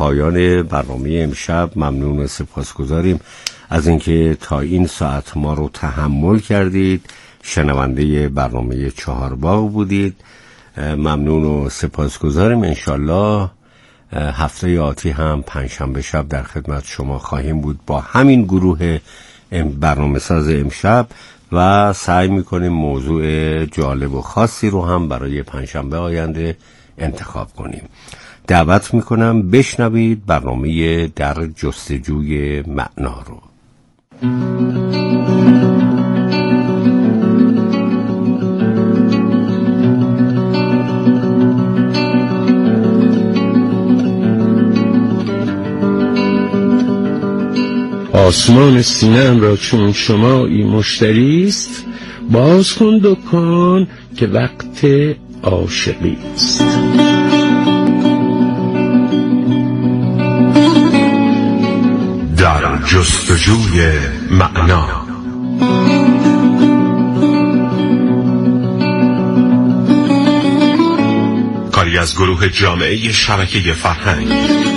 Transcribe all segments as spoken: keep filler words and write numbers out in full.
پایان برنامه امشب. ممنون و سپاسگزاریم از اینکه تا این ساعت ما رو تحمل کردید، شنونده برنامه چهارباغ بودید. ممنون و سپاسگزاریم. انشالله هفته آتی هم پنجشنبه شب در خدمت شما خواهیم بود با همین گروه برنامه ساز امشب و سعی میکنیم موضوع جالب و خاصی رو هم برای پنجشنبه آینده انتخاب کنیم. دعوت میکنم بشنوید برنامه در جستجوی معنا رو. آسمان سینه‌ام را چون شمایی مشتریست، باز کن دکان که وقت عاشقی است. در جستجوی معنا. کاری از گروه جامعه شبکه فرهنگ.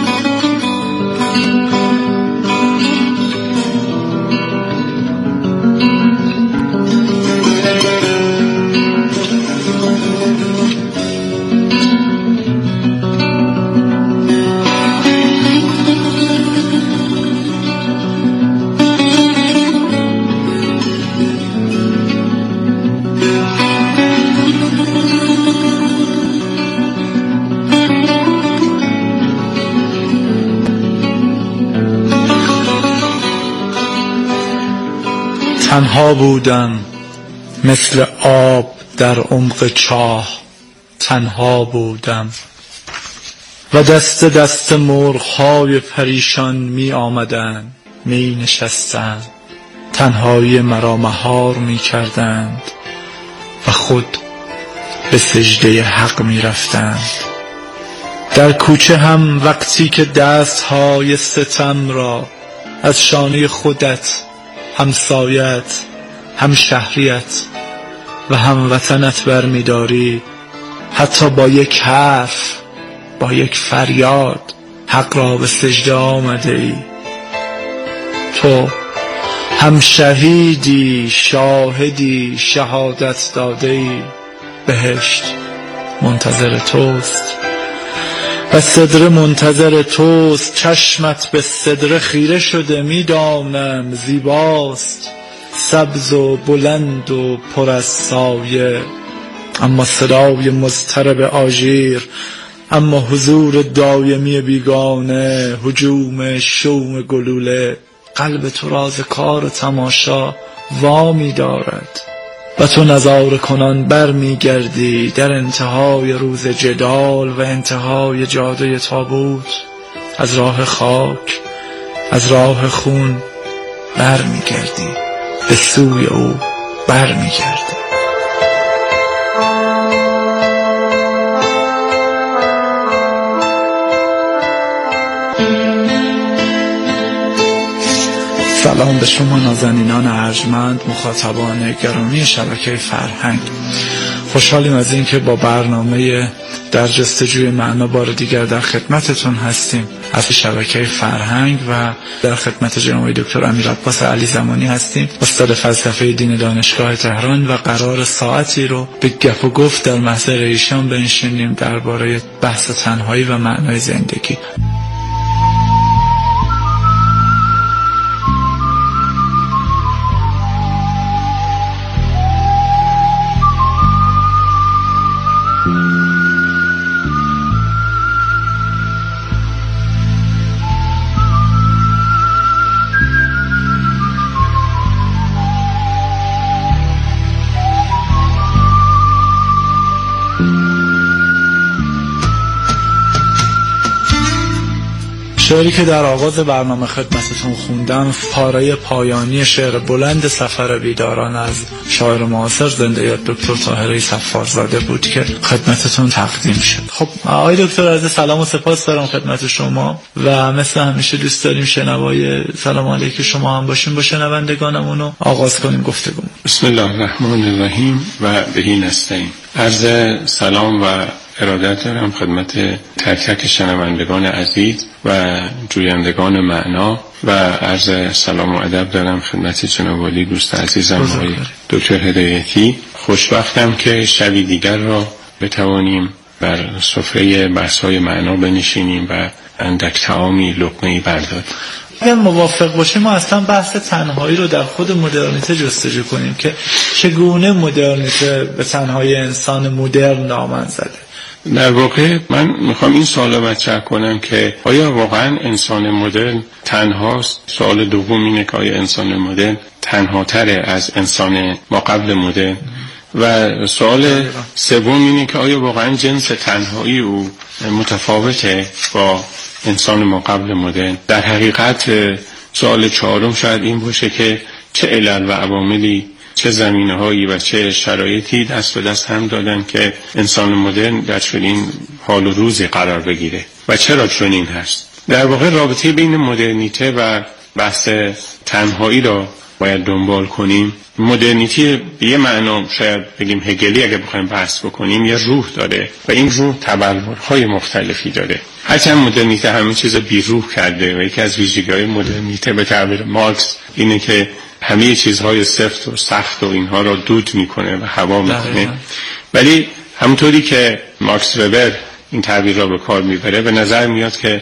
تنها بودم مثل آب در عمق چاه، تنها بودم و دست دست مرغ‌های پریشان می آمدند، می نشستند، تنهایی مرا مهار می کردند و خود به سجده حق می رفتند. در کوچه هم وقتی که دستهای ستم را از شانه خودت، همسایت، هم شهریت و هم وطنت برمی داری، حتی با یک حرف، با یک فریاد حق را به سجده آمده ای. تو هم شهیدی، شاهدی، شهادت داده ای. بهشت منتظر توست و صدره منتظر توست. چشمت به صدره خیره شده، میدانم زیباست، سبز و بلند و پر از سایه، اما صدای مضطرب آژیر، اما حضور دایمی بیگانه، هجوم شوم گلوله قلب تو راز کار تماشا وامی دارد و تو نظاره کنان بر می گردی در انتهای روز جدال و انتهای جاده تابوت. از راه خاک، از راه خون بر می گردی، به سوی او بر می گردی. سلام به شما نازنینان ارجمند، مخاطبان گرامی شبکه فرهنگ. خوشحالیم از این که با برنامه در جستجوی معنا بار دیگر در خدمتتون هستیم. از شبکه فرهنگ و در خدمت جناب دکتر امیرعباس علی زمانی هستیم، استاد فلسفه دین دانشگاه تهران، و قرار ساعتی رو به گپ و گفت در محضر ایشان بنشینیم درباره بحث تنهایی و معنای زندگی. شعری که در آغاز برنامه خدمتتون خوندم پاره پایانی شعر بلند سفر بیداران از شاعر معاصر زنده یاد دکتر طاهره صفارزاده بود که خدمتتون تقدیم شد. خب آقای دکتر عزیز، سلام و سپاس دارم خدمت شما و مثل همیشه دوست داریم شنوای سلام علیک شما هم باشیم با شنوندگانمون و آغاز کنیم گفتگو. بسم الله الرحمن الرحیم و بهی نستعین. عرض سلام و ارادت دارم خدمت تک تک شنوندگان عزیز و جویندگان معنا و عرض سلام و ادب دارم خدمت جناب عالی دوست عزیزم آقای دکتر هدایتی. خوشبختم که شبی دیگر را بتوانیم بر سفره بحث‌های معنا بنشینیم و اندک طعامی لقمه‌ای برداریم. اگر موافق باشیم ما اصلا بحث تنهایی رو در خود مدرنیته جستجو کنیم که چگونه مدرنیته به تنهایی انسان مدرن دامن زده. در واقع من میخوام این سوال رو مطرح کنم که آیا واقعا انسان مدرن تنهاست؟ سوال دوم اینه که آیا انسان مدرن تنهاتره از انسان ما قبل مدرن؟ و سوال سوم اینه که آیا واقعا جنس تنهایی او متفاوته با انسان ما قبل مدرن؟ در حقیقت سوال چهارم شاید این باشه که چه علل و عواملی، چه زمینه‌هایی و چه شرایطی دست به دست هم دادن که انسان مدرن در چنین حال و روزی قرار بگیره و چرا چنین هست. در واقع رابطه بین مدرنیته و بحث تنهایی را باید دنبال کنیم. مدرنیته به یه معنا شاید بگیم هگلی اگه بخوایم بحث بکنیم یه روح داره و این روح تبلورهای مختلفی داره. هرچند مدرنیته همه چیز بی روح کرده و یکی از ویژگی‌های مدرنیته به تعبیر مارکس اینه که همه چیزهای سفت و سخت و اینها را دود میکنه و هوا میکنه. ولی همونطوری که ماکس وبر این تعبیر را به کار میبره به نظر میاد که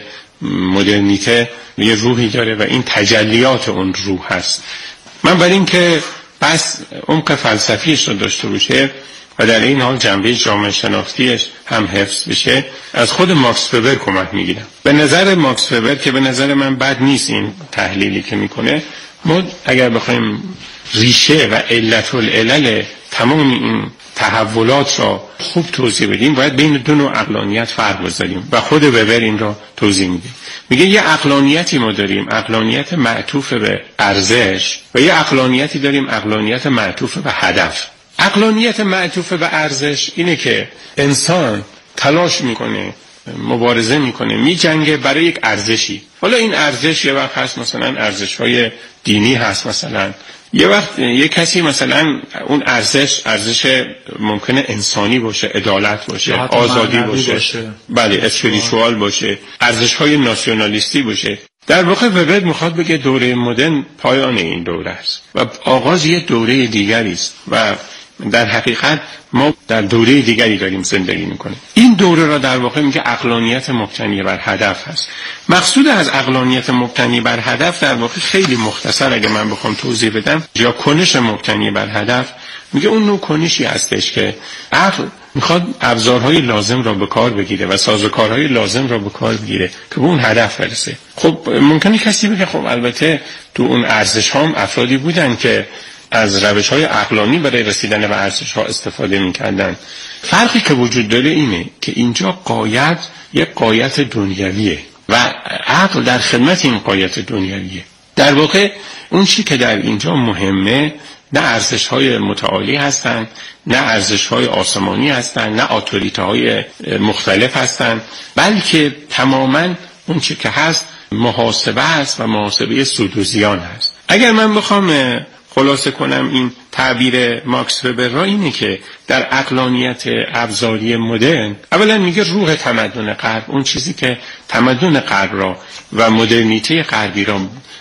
مدرنیته یه روحی داره و این تجلیات اون روح هست. من برای این که بس عمق فلسفیش رو داشته باشه و در این حال جنبه جامعه شناختیش هم حفظ بشه از خود ماکس وبر کمک میگیرم. به نظر ماکس وبر که به نظر من بد نیست این تحلیلی که میکنه، ما اگر بخوایم ریشه و علت العلل تمام این تحولات را خوب توضیح بدیم باید بین دو نوع عقلانیت فرق بذاریم و خود وبر این را توضیح میده. میگه یه عقلانیتی ما داریم، عقلانیت معطوف به ارزش، و یه عقلانیتی داریم، عقلانیت معطوف به هدف. عقلانیت معطوف به ارزش اینه که انسان تلاش میکنه، مبارزه میکنه، میجنگه برای یک ارزشی. حالا این ارزش یه وقت هست مثلا ارزش‌های دینی هست، مثلا یه وقت یه کسی مثلا اون ارزش ارزش ممکنه انسانی باشه، عدالت باشه، آزادی باشه, باشه. بله اسپریچوال باشه، ارزش‌های ناسیونالیستی باشه. در واقع وبر میخواد بگه دوره مدرن پایان این دوره است و آغاز یه دوره دیگری است و در حقیقت ما در دوره دیگری داریم زندگی میکنیم. این دوره را در واقع میگه عقلانیت مبتنی بر هدف هست. مقصود از عقلانیت مبتنی بر هدف در واقع خیلی مختصر اگه من بخوام توضیح بدم، یا کنش مبتنی بر هدف، میگه اون نوع کنشی هستش که عقل میخواد ابزارهای لازم را به کار بگیره و سازوکارهای لازم را به کار بگیره که به اون هدف برسه. خب ممکنه کسی بگه خب البته تو اون ارزش ها هم افرادی بودن که از روش‌های عقلانی برای رسیدن به ارزش‌ها استفاده می‌کردن. فرقی که وجود داره اینه که اینجا غایت یک غایت دنیویه و عقل در خدمت این غایت دنیویه. در واقع اون چیزی که در اینجا مهمه نه ارزش‌های متعالی هستن، نه ارزش‌های آسمانی هستن، نه اتوریته‌های مختلف هستن، بلکه تماماً اون چیزی که هست محاسبه است و محاسبه سود و زیان هست. اگر من بخوام خلاصه کنم این تعبیر ماکس وبر را اینه که در عقلانیت ابزاری مدرن اولا میگه روح تمدن غرب، اون چیزی که تمدن غرب را و مدرنیته غربی را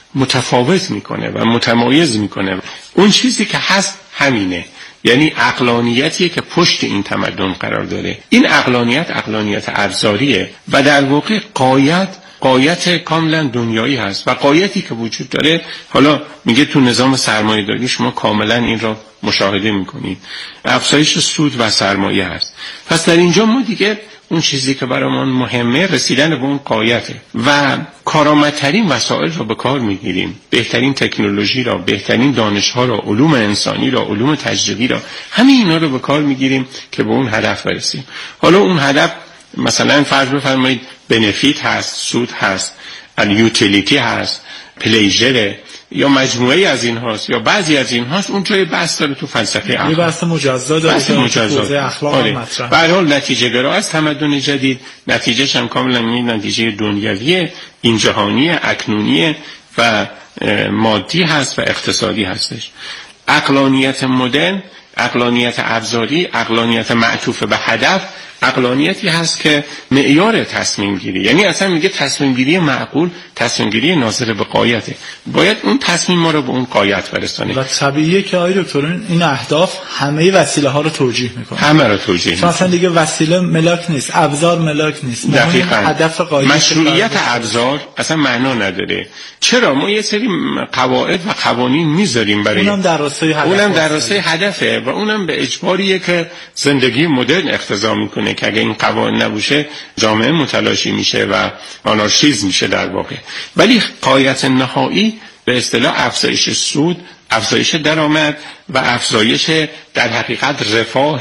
متفاوت میکنه و متمایز میکنه، اون چیزی که هست همینه، یعنی عقلانیتیه که پشت این تمدن قرار داره. این عقلانیت عقلانیت ابزاریه و در واقع غایت غایت کاملا دنیایی هست و غایتی که وجود داره، حالا میگه تو نظام سرمایه داری شما کاملا این را مشاهده میکنید، افزایش سود و سرمایه هست. پس در اینجا ما دیگه اون چیزی که برامون مهمه رسیدن به اون غایته و کارآمدترین وسایل را به کار میگیریم، بهترین تکنولوژی را، بهترین دانش‌ها را، علوم انسانی را، علوم تجربی را، همه اینا رو به کار میگیریم که به اون هدف برسیم. حالا اون هدف مثلا فرض بفرمایید بنفیت هست، سود هست، یوتیلیتی هست، پلیژر، یا مجموعه از این هاست یا بعضی از این هاست. اون جای بحث داره تو فلسفه اخلاق، یه بحث مجزا داره بحث مجزا اخلاق آره. مطرح. به هر حال نتیجه گرا از تمدن جدید، نتیجهش هم کاملا این نتیجه دنیویه، این جهانیه، اکنونیه و مادی هست و اقتصادی هستش. عقلانیت مدرن، عقلانیت ابزاری، عقلانیت معطوف به هدف، عقلانیتی هست که معیار تصمیم گیری، یعنی اصلا میگه تصمیم گیری معقول تصمیم گیری ناظر به غایته، باید اون تصمیم ما رو به اون غایت برسونه. و طبیعیه که آقای دکتر این اهداف همه وسیله ها رو توجیه میکنه، همه رو توجیه میکنه. مثلا دیگه وسیله ملاک نیست، ابزار ملاک نیست. دقیقاً. هدف غایت مشروعیت ابزار اصلا معنا نداره. چرا ما یه سری قواعد و قوانین میذاریم برای اونم در راستای هدف، اونم در راستای هدفه و اونم به اجباریه که زندگی مدرن اقتضا میکنه که اگه این قوانین نباشه جامعه متلاشی میشه و آنارشیسم میشه در واقع. ولی غایت نهایی به اصطلاح افزایش سود، افزایش درآمد و افزایش در حقیقت رفاه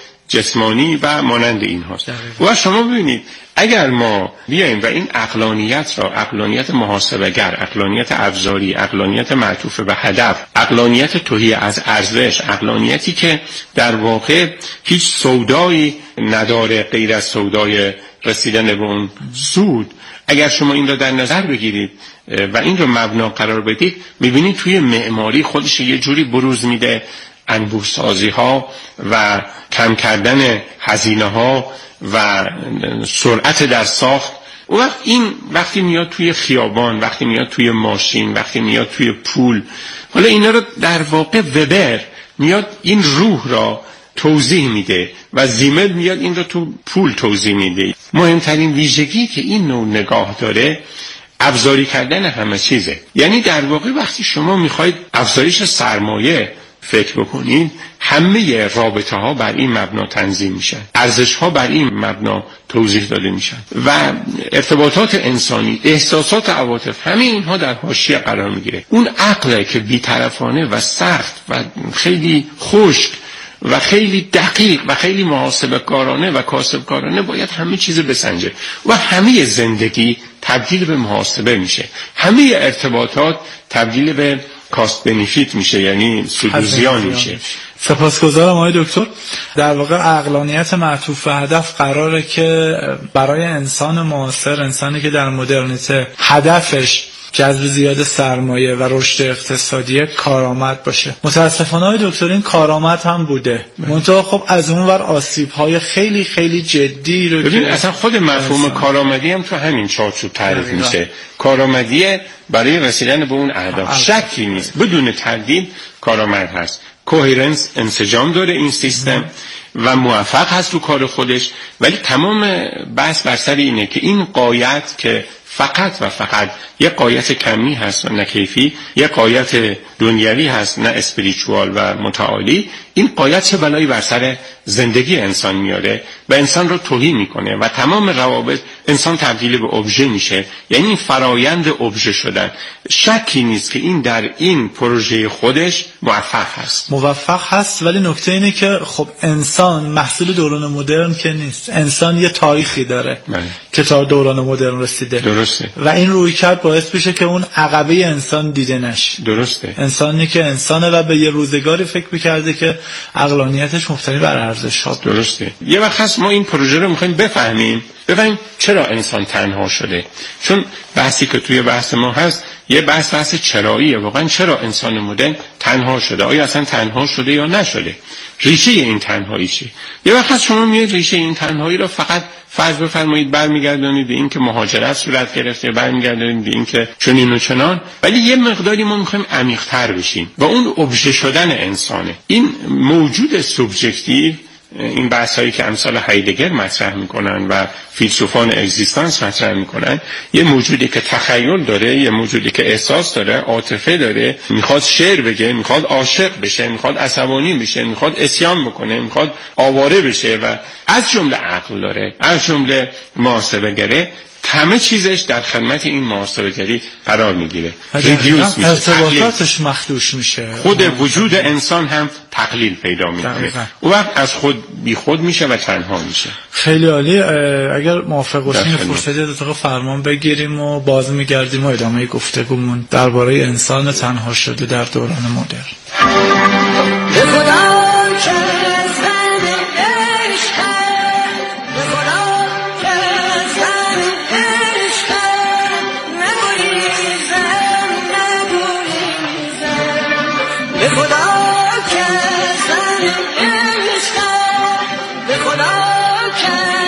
جسمانی و مانند این هاست. و شما ببینید اگر ما بیاییم و این عقلانیت را، عقلانیت محاسبه‌گر، عقلانیت ابزاری، عقلانیت معطوف به هدف، عقلانیت تهی از ارزش، عقلانیتی که در واقع هیچ سودایی نداره غیر از سودای رسیدن به اون سود، اگر شما این را در نظر بگیرید و این را مبنا قرار بدید، میبینید توی معماری خودش یه جوری بروز میده، انبوه‌سازی ها و کم کردن هزینه ها و سرعت در ساخت. و وقت این وقتی میاد توی خیابان، وقتی میاد توی ماشین، وقتی میاد توی پول، حالا اینا رو در واقع وبر میاد این روح را توضیح میده و زیمل میاد این رو تو پول توضیح میده. مهمترین ویژگی که این نوع نگاه داره ابزاری کردن همه چیزه. یعنی در واقع وقتی شما میخواید افزایش سرمایه فکر بکنید، همه رابطه ها بر این مبنا تنظیم میشن، ارزش ها بر این مبنا توضیح داده میشن و ارتباطات انسانی، احساسات، عواطف، همه اینها در حاشیه قرار میگیره. اون عقل که بی‌طرفانه و سخت و خیلی خشک و خیلی دقیق و خیلی محاسبه کارانه و کاسب کارانه باید همه چیز بسنجه و همه زندگی تبدیل به محاسبه میشه، همه ارتباطات تبدیل به کاست بنفیت میشه، یعنی سود و زیان میشه. سپاسگزارم آقای دکتر. در واقع عقلانیت معطوف به هدف قراره که برای انسان معاصر، انسانی که در مدرنیته هدفش جذب زیاد سرمایه و رشد اقتصادی، کارآمد باشه. متاسفانه آقای دکتر این کارآمد هم بوده، منتها خب از اون ور آسیب‌های خیلی خیلی جدی رو ببین اصلا خود مفهوم کارآمدی هم تو همین چارچوب تعریف میشه. کارآمدی برای رسیدن به اون اهداف شکی نیست، بدون تردید کارآمد هست. کوهرنس، انسجام داره این سیستم و موفق هست تو کار خودش، ولی تمام بحث بر سر اینه که این غایت که فقط و فقط یه غایت کمی هست و نه کیفی، یه غایت دنیوی هست نه اسپریچوال و متعالی، این غایت چه بلایی بر سر زندگی انسان میاره و انسان رو توهین میکنه و تمام روابط انسان تبدیل به ابژه میشه. یعنی این فرایند ابژه شدن، شکی نیست که این در این پروژه خودش موفق هست. موفق هست، ولی نکته اینه که خب انسان محصول دوران مدرن که نیست، انسان یه تاریخی داره بله. که تا دوران مدرن رسیده. درسته. و این رویکرد باعث میشه که اون عقبه انسان دیده نشه. درسته. انسانی که انسانه و به یه روزگاری فکر می‌کرده که عقلانیتش مبتنی بر ارزش‌ها. درسته. یه وقت هست ما این پروژه رو می‌خوایم بفهمیم، ببینیم چرا انسان تنها شده. چون بحثی که توی بحث ما هست یه بحث بحث چراییه، واقعا چرا انسان مدرن تنها شده، آیا اصلا تنها شده یا نشده، ریشه این تنهایی چیه. یه وقت شما میاد ریشه این تنهایی رو فقط فرض بفرمایید برمیگردونید به این که مهاجرت صورت گرفته، برمیگردونید به این که چنین و چنان، ولی یه مقداری ما میخوایم عمیق‌تر بشیم و اون ابژه شدن انسانه. این موجود سوبژکتیو، این بحث هایی که امثال هایدگر مطرح میکنن و فیلسوفان اگزیستانس مطرح میکنن، یه موجودی که تخیل داره، یه موجودی که احساس داره، عاطفه داره، میخواد شعر بگه، میخواد عاشق بشه، میخواد عصبانی بشه، میخواد اسیان بکنه، میخواد آواره بشه و از جمله عقل داره، از جمله محاسبه گره، همه چیزش در خدمت این محاسبه‌گری قرار میگیره، ریدیوس میشه، ارتباطاتش مخدوش میشه، خود وجود انسان هم تقلیل پیدا میکنه، اون وقت از خود بی خود میشه و تنها میشه. خیلی عالی. اگر موافق باشین فرصتی از اتاق فرمان بگیریم و باز میگردیم و ادامه گفتگومون درباره انسان تنها شده در دوران مدرن. به خدا که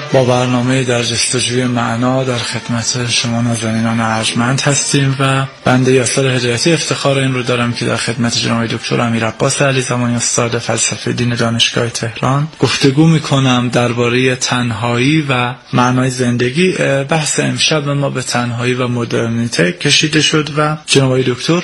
با برنامه در جستجوی معنا در خدمت شما نازنینان ارجمند هستیم و بنده یاسر هدایتی افتخار این رو دارم که در خدمت جناب دکتر امیر عباس علی زمانی استاد فلسفه دین دانشگاه تهران گفتگو میکنم درباره تنهایی و معنای زندگی. بحث امشب ما به تنهایی و مدرنیته کشیده شد و جناب دکتر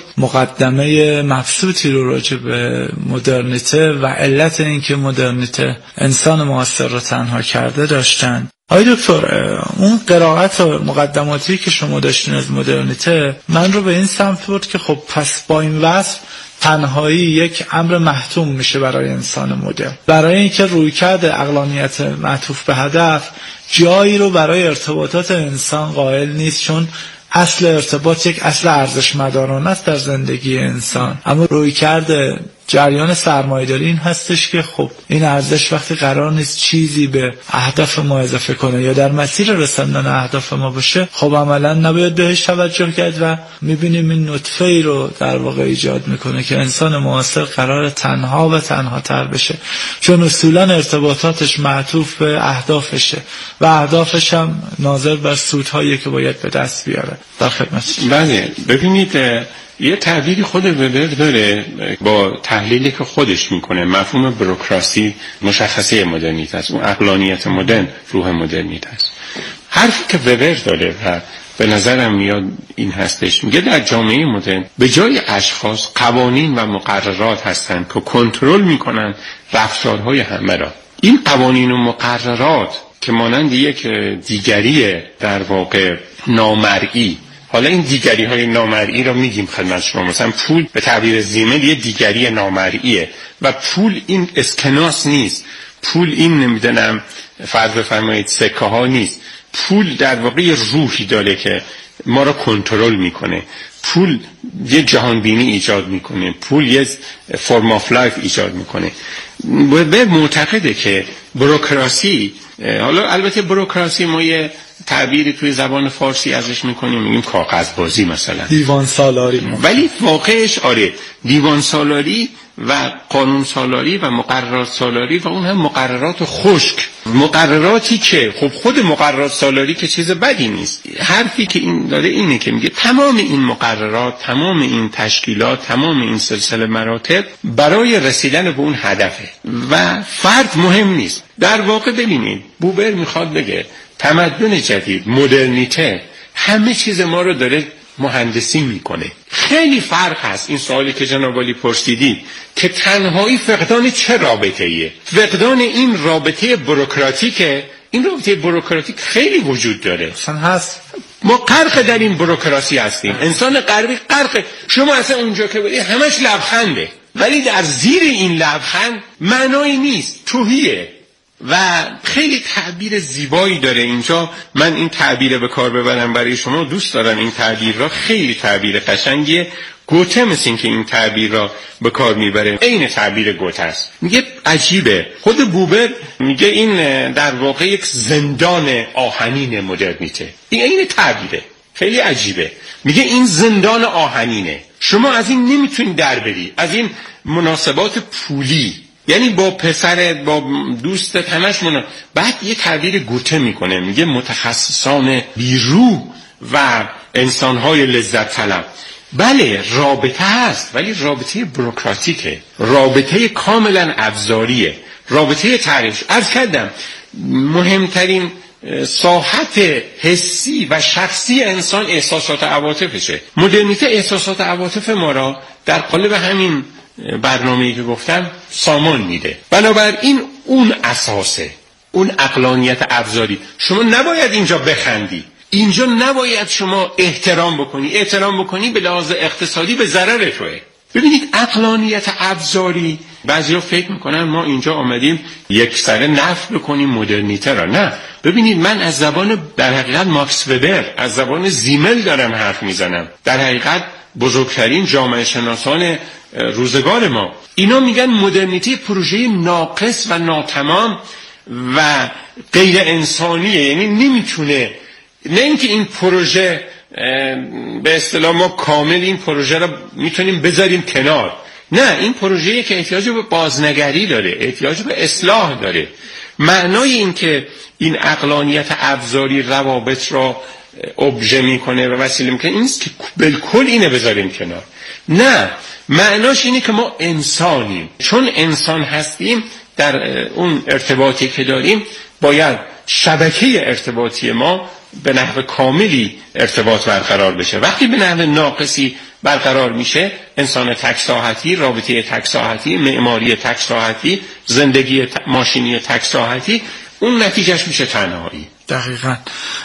مقدمه مبسوطی رو راجع به مدرنیته و علت اینکه مدرنیته انسان معاصر رو تنها کرده داشتن. آقای دکتر، اون قرائت مقدماتی که شما داشتین از مدرنیته من رو به این سمت برد که خب پس با این وصف تنهایی یک امر محتوم میشه برای انسان مدرن، برای اینکه رویکرد عقلانیت معطوف به هدف جایی رو برای ارتباطات انسان قائل نیست، چون اصل ارتباط یک اصل ارزشمدارانه است در زندگی انسان. اما رویکرد جریان سرمایه‌داری این هستش که خب این ارزش وقتی قرار نیست چیزی به اهداف ما اضافه کنه یا در مسیر رساندن اهداف ما باشه، خب عملا نباید بهش توجه کرد و میبینیم این نطفه ای رو در واقع ایجاد میکنه که انسان معاصر قرار تنها و تنها تر بشه، چون اصولا ارتباطاتش معطوف به اهدافشه و اهدافش هم ناظر بر سودهایی که باید به دست بیاره. در خدمتش. بله، ببینید یه تعبیری خود وبر داره با تحلیلی که خودش میکنه، مفهوم بروکراسی مشخصه مدرنیته است، اون عقلانیت مدرن روح مدرنیته است. حرفی که وبر داره و به نظرم میاد این هستش، میگه در جامعه مدرن به جای اشخاص قوانین و مقررات هستند که کنترل میکنن رفتارهای همه را. این قوانین و مقررات که مانند یک دیگری در واقع نامرئی، حالا این دیگری های نامرئی را میگیم خدمت شما، مثلا پول به تعبیر زیمل یه دیگری نامرئیه و پول این اسکناس نیست، پول این نمیدونم فرض بفرمایید سکه ها نیست، پول در واقع روحی داره که ما را کنترل میکنه، پول یه جهان بینی ایجاد میکنه، پول یه فرم آف لایف ایجاد میکنه. به معتقده که بروکراسی، حالا البته بروکراسی ما یه تعبیری توی زبان فارسی ازش میکنیم، میگیم کاغذبازی مثلا، دیوان سالاری، ولی واقعش آره دیوان سالاری و قانون سالاری و مقررات سالاری و اون هم مقررات خشک، مقرراتی که خب خود مقررات سالاری که چیز بدی نیست. حرفی که این داره اینه که میگه تمام این مقررات، تمام این تشکیلات، تمام این سلسله مراتب برای رسیدن به اون هدفه و فرد مهم نیست. در واقع ببینید بوبر میخواد بگه تمدن جدید، مدرنیته، همه چیز ما رو داره مهندسی میکنه. خیلی فرق هست این سوالی که جناب عالی پرسیدید که تنهایی فقدان چه رابطه ایه؟ فقدان این رابطه بروکراتیکه. این رابطه بروکراتیک خیلی وجود داره، اصلا هست. ما غرق در این بروکراسی هستیم، انسان غربی غرق. شما اصلا اونجا که بودی همش لبخنده، ولی در زیر این لبخند معنایی نیست، توهیه و خیلی تعبیر زیبایی داره اینجا. من این تعبیر به کار ببرم برای شما، دوست دارم این تعبیر را، خیلی تعبیر قشنگیه. گوته مثل این که این تعبیر را به کار میبره، عین تعبیر گوته است. میگه عجیبه، خود بوبر میگه این در واقع یک زندان آهنین مدرنیته. این عین تعبیره، خیلی عجیبه. میگه این زندان آهنینه، شما از این نمیتونی در بری، از این مناسبات پولی، یعنی با پسرت، با دوستت، همش منا. بعد یه تعبیر گوته میکنه، میگه متخصصان بیروح و انسانهای لذت طلب. بله رابطه هست، ولی رابطه بروکراتیکه، رابطه کاملا ابزاریه، رابطه تعریف. عرض کردم مهمترین ساحت حسی و شخصی انسان احساسات و عواطفشه. مدرنیته احساسات و عواطف ما را در قالب همین برنامه‌ای که گفتم سامان میده. بنابراین اون اساسه، اون عقلانیت ابزاری. شما نباید اینجا بخندی، اینجا نباید شما احترام بکنی. احترام بکنی به لحاظ اقتصادی به ضرر توئه. ببینید عقلانیت ابزاری، بعضیا فکر میکنن ما اینجا آمدیم یک سره نفی بکنیم مدرنیته را. نه، ببینید من از زبان در حقیقت ماکس وبر، از زبان زیمل دارم حرف میزنم. در حقیقت بزرگترین جامعه شناسان روزگار ما اینا میگن مدرنیته پروژه ناقص و ناتمام و غیر انسانیه. یعنی نمیتونه، نه اینکه این پروژه به اصطلاح ما کامل این پروژه رو میتونیم بذاریم کنار، نه، این پروژه‌ای که احتیاج به بازنگری داره، احتیاج به اصلاح داره معنای این که این عقلانیت ابزاری روابط را ابژه میکنه و وسیله میکنه این نیست که بالکل اینه بذاریم کنار. نه، معناش اینه که ما انسانیم. چون انسان هستیم در اون ارتباطی که داریم باید شبکه ارتباطی ما به نحو کاملی ارتباط برقرار بشه. وقتی به نحو ناقصی برقرار میشه، انسان تک ساحتی، رابطه تک ساحتی، معماری تک ساحتی، زندگی ماشینی تک ساحتی، اون نتیجهش میشه تنهایی. دقیقاً.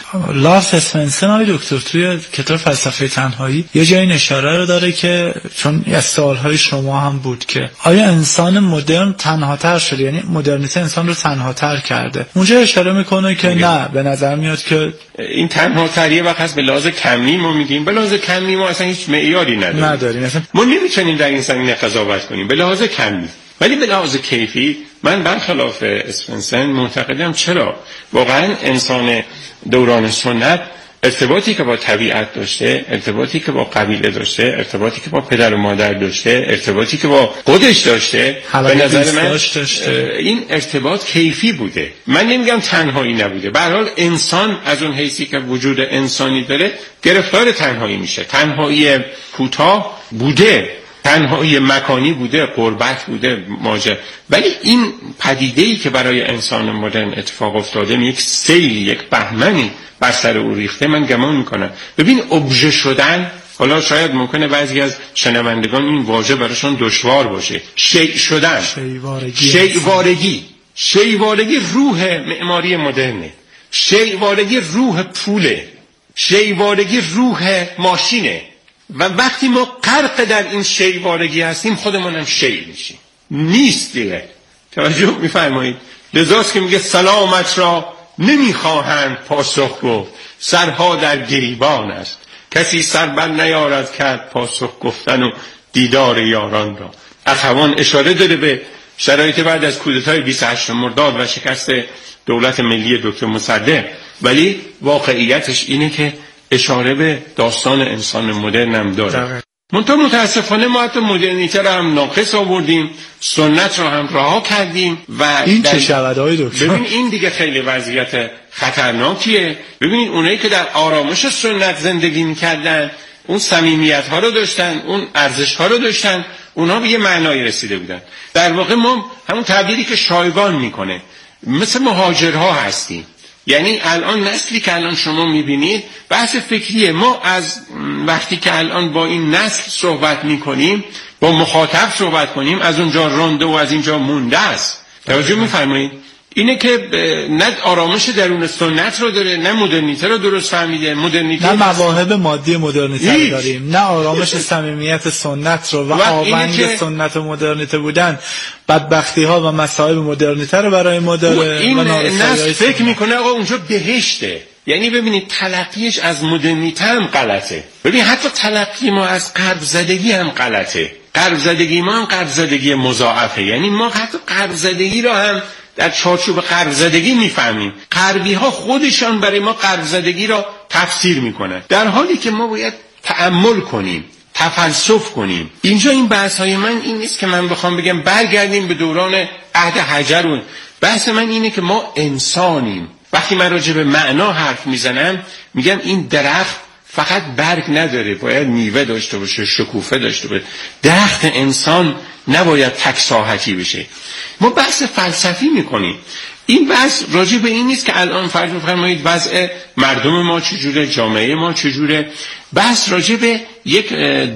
لارس اسمنسن آقای دکتر توی کتاب فلسفه تنهایی یه جایی اشاره رو داره که چون از سوالهای شما هم بود که آیا انسان مدرن تنهاتر شده، یعنی مدرنیته انسان رو تنهاتر کرده. اونجا اشاره میکنه که نه، به نظر میاد که این تنهاتریه وقت هست به لحاظ کمی ما میگیم، به لحاظ کمی ما اصلا هیچ معیاری نداریم. نداریم اصلا. ما نمیتونیم در این زمینه قضاوت کنیم به لحاظ کمی. ولی به لحاظ کیفی من برخلاف اسفنسن معتقدم چرا واقعا انسان دوران سنت ارتباطی که با طبیعت داشته، ارتباطی که با قبیله داشته، ارتباطی که با پدر و مادر داشته، ارتباطی که با خودش داشته، به نظر من این ارتباط کیفی بوده. من نمیگم تنهایی نبوده. به هر حال انسان از اون حیثی که وجود انسانی داره گرفتار تنهایی میشه. تنهایی کوتاه بوده، تنهایی مکانی بوده، غربت بوده، ماجر. ولی این پدیده‌ای که برای انسان مدرن اتفاق افتاده، یک سیل، یک بهمنی بر سر او ریخته، من گمان میکنم. ببین ابژه شدن، حالا شاید ممکنه بعضی از شنوندگان این واژه براشون دشوار باشه، شیء شدن، شیوارگی شیوارگی شیوارگی روح معماری مدرنه. شیوارگی روح پوله. شیوارگی روح ماشینه. و وقتی ما غرق در این شیوارگی هستیم خودمون هم شی میشیم. نیست دیگه. توجه میفرمایید؟ لذاست که میگه سلامت را نمیخواهند پاسخ گفت، سرها در گریبان است، کسی سر بر نیارد کرد پاسخ گفتن و دیدار یاران را. اخوان اشاره داره به شرایط بعد از کودتای بیست و هشتم مرداد و شکست دولت ملی دکتر مصدق، ولی واقعیتش اینه که اشاره به داستان انسان مدرن هم داره. منتها متاسفانه ما حتی مدرنیته رو هم ناقص آوردیم، سنت رو هم رها کردیم و این چه شود آقای دکتر؟ ببین این دیگه خیلی وضعیت خطرناکیه. ببینید اونایی که در آرامش سنت زندگی میکردن، اون صمیمیت ها رو داشتن، اون ارزش ها رو داشتن، اونها به یه معنایی رسیده بودن. در واقع ما همون تعبیری که شایگان میکنه مثل مهاجرها هستیم. یعنی الان نسلی که الان شما میبینید بحث فکریه. ما از وقتی که الان با این نسل صحبت میکنیم، با مخاطب صحبت کنیم، از اونجا رونده و از اینجا مونده است. توجه میفرمایید؟ اینه که نه آرامش درون سنت رو داره، نه مدرنیته رو درست فهمیده. مدرنیته نه مواهب مادی مدرنیته رو داریم، نه آرامش صمیمیت سنت رو و آونگ سنت و مدرنیته بودن. بدبختی ها و مصائب مدرنیته رو برای ما داره. این نسل فکر میکنه آقا اونجا بهشته. یعنی ببینید تلقیش از مدرنیته هم غلطه. ببین حتی تلقی ما از غرب زدگی هم غلطه. غرب زدگی ما هم غرب زدگی مضاعفه. یعنی ما حتی غرب زدگی رو هم در چارچوب غرب زدگی میفهمیم. غربی ها خودشان برای ما غرب زدگی را تفسیر میکنن، در حالی که ما باید تأمل کنیم، تفلسف کنیم. اینجا این بحث های من این نیست که من بخوام بگم برگردیم به دوران عهد حجر. بحث من اینه که ما انسانیم. وقتی من راجع به معنا حرف میزنم میگم این درخت فقط برگ نداره، باید میوه داشته باشه، شکوفه داشته باشه. درخت انسان نباید تک ساحتی بشه. ما بحث فلسفی میکنیم. این بحث راجع به این نیست که الان فرض بفرمایید وضع مردم ما چجوره، جامعه ما چجوره. بحث راجع به یک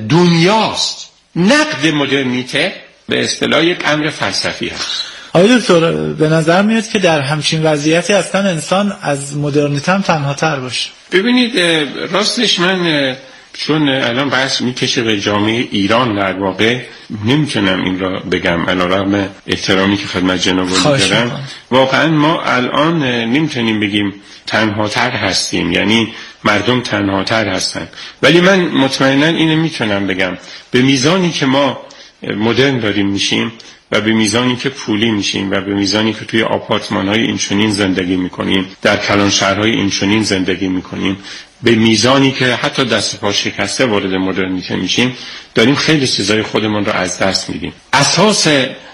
دنیاست. نقد مدرنیته به اصطلاح یک امر فلسفی هست. آقای دکتر به نظر میاد که در همچین وضعیتی اصلا انسان از مدرنیته هم تنها تر باشه. ببینید راستش من چون الان بحث میکشه به جامعه ایران، در واقع نمیتونم این را بگم علیرغم احترامی که خدمت جناب دارم. واقعا ما الان نمیتونیم بگیم تنها تر هستیم، یعنی مردم تنها تر هستن. ولی من مطمئنا اینو میتونم بگم به میزانی که ما مدرن داریم میشیم و به میزانی که پولی میشیم و به میزانی که توی آپارتمان‌های اینچنین زندگی میکنیم، در کلان شهرهای اینچنین زندگی میکنیم، به میزانی که حتی دست پا شکسته وارد مدرنیته میشیم، داریم خیلی چیزای خودمون رو از دست میدیم. اساس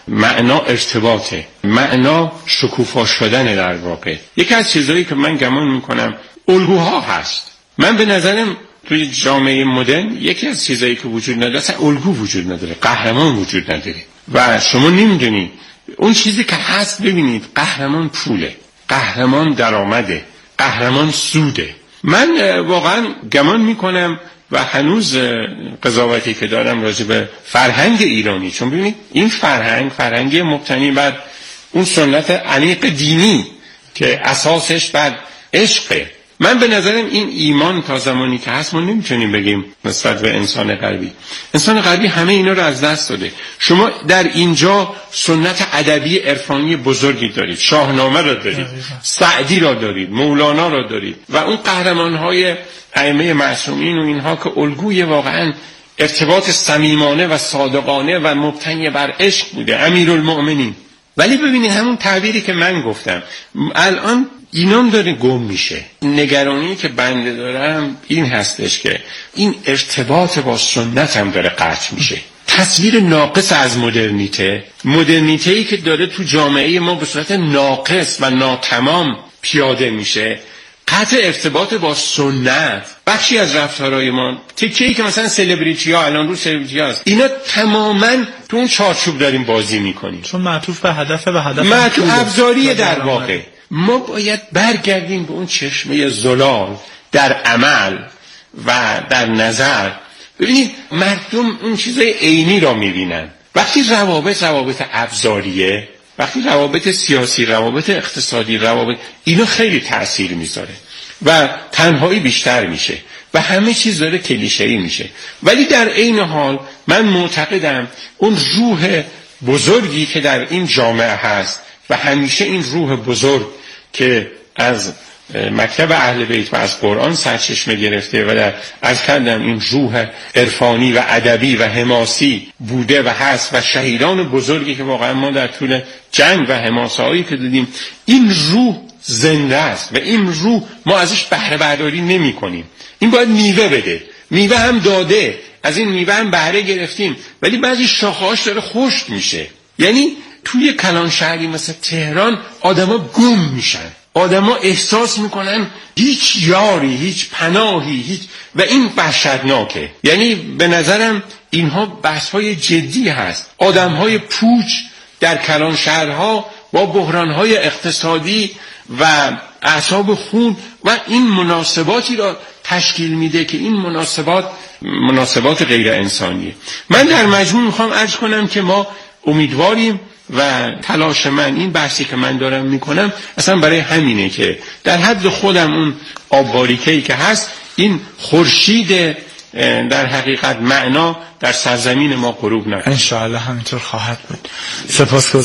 معنا ارتباطه، معنا شکوفا شدن. در واقع یکی از چیزایی که من گمان میکنم الگوها هست. من به نظرم توی جامعه مدرن یکی از چیزایی که وجود نداره اصلا الگو وجود نداره، قهرمان وجود نداره و شما نمیدونی اون چیزی که هست. ببینید قهرمان پوله، قهرمان درآمده، قهرمان سوده. من واقعا گمان میکنم و هنوز قضاوتی که دارم راجع به فرهنگ ایرانی، چون ببینید این فرهنگ فرهنگی مبتنی بر اون سنت عمیق دینی که اساسش بر عشقه. من به نظرم این ایمان تا زمانی که هست ما نمیتونیم بگیم نسبت به انسان غربی. انسان غربی همه اینا رو از دست داده. شما در اینجا سنت ادبی عرفانی بزرگی دارید، شاهنامه را دارید، سعدی را دارید، مولانا را دارید و اون قهرمان‌های ائمه معصومین و اینها که الگوی واقعا ارتباط صمیمانه و صادقانه و مبتنی بر عشق بوده، امیرالمؤمنین. ولی ببینید همون تعبیری که من گفتم الان اینام داره گم میشه. نگرانی که بنده دارم این هستش که این ارتباط با سنت هم داره قطع میشه. تصویر ناقص از مدرنیته، مدرنیته‌ای که داره تو جامعه ما به صورت ناقص و ناتمام پیاده میشه، قطع ارتباط با سنت. بخشی از رفتارهای ما تیکه‌ای که مثلا سلبریتی ها الان رو سلبریتی هست، اینا تماماً تو اون چارچوب داریم بازی میکنیم، چون معطوف به هدف به هدف معطوف ابزاریه. در واقع ما باید برگردیم به اون چشمه زلال در عمل و در نظر. ببینید مردم اون چیزای عینی را میبینن. وقتی روابط روابط ابزاریه، وقتی روابط سیاسی، روابط اقتصادی، روابط اینا خیلی تأثیر میذاره و تنهایی بیشتر میشه و همه چیز داره کلیشه‌ای میشه. ولی در عین حال من معتقدم اون روح بزرگی که در این جامعه هست و همیشه این روح بزرگ که از مکتب اهل بیت و از قرآن سرچشمه گرفته و در از کردم این روح عرفانی و ادبی و حماسی بوده و هست و شهیدان بزرگی که واقعا ما در طول جنگ و حماسه‌هایی که دیدیم، این روح زنده است و این روح ما ازش بهره برداری نمی کنیم. این باید میوه بده. میوه هم داده، از این میوه هم بهره گرفتیم، ولی بعضی شاخه‌هاش داره خشک میشه. یعنی توی کلان شهری مثل تهران آدما گم میشن، آدما احساس میکنن هیچ یاری، هیچ پناهی، هیچ و این وحشتناکه. یعنی به نظرم اینها بحث‌های جدی هست. آدم‌های پوچ در کلان شهرها با بحران‌های اقتصادی و اعصاب خون و این مناسباتی را تشکیل میده که این مناسبات مناسبات غیر انسانیه. من در مجموع میخوام عرض کنم که ما امیدواریم و تلاش من، این بحثی که من دارم میکنم اصلا برای همینه که در حد خودم اون آب‌باریکه‌ای که هست این خورشید در حقیقت معنا در سرزمین ما غروب نکنه. انشاءالله همینطور خواهد بود. سپاسگزارم.